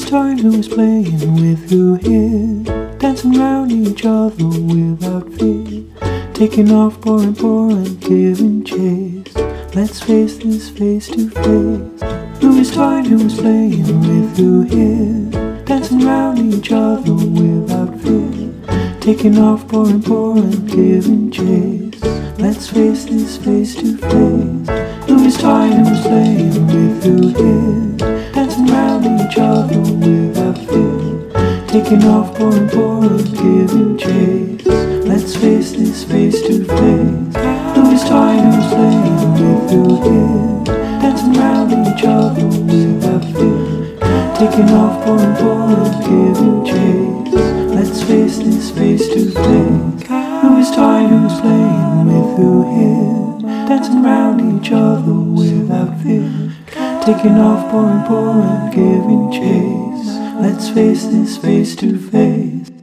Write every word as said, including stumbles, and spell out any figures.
toying, who is playing with who here? Dancing round each other without fear. Taking off, pouring, pouring, giving chase. Let's face this face to face. Who is toying, who is playing with who here? Dancing round each other without fear. Taking off, pouring, pouring, giving chase. Let's face this face to face. Who is toying, who is playing with who here? Dancing round each other without fear. Taking off, pouring, pouring, giving chase. Let's face this face to face. Who is toying, who is playing with who here? Dancing round each other without fear. Taking off, pouring, pouring, giving chase. Let's face this face to face. Who is toying, who is playing with who here? Dancing round each other without fear. Taking off, pouring, pouring, giving chase. Let's face this face to face.